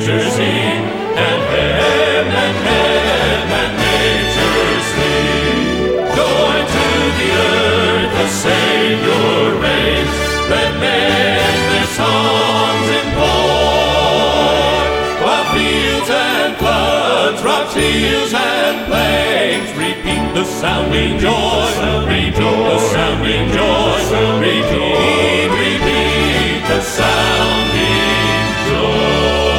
nature sing, and nature sleep. Join to the earth the Savior reigns, let men their songs employ, while fields and floods, rocks, hills and plains repeat the sounding joy, repeat the sounding joy, repeat the sounding joy.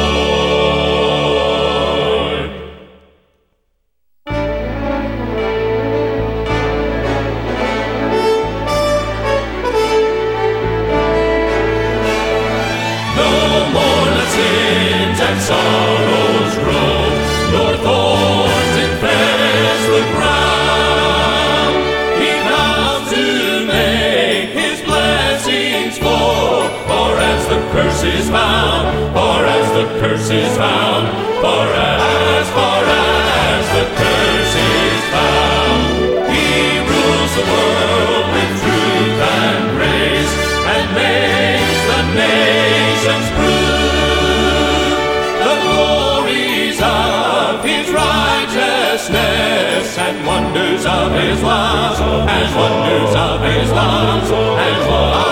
No more let sins and sorrows grow, nor thorns infest the ground. He comes to make His blessings flow, for as the curse is found, for as the curse is found, for as the curse is found. He rules the world with truth and grace, and makes the nations prove the glories of His righteousness, and wonders of His love, and wonders of His love, and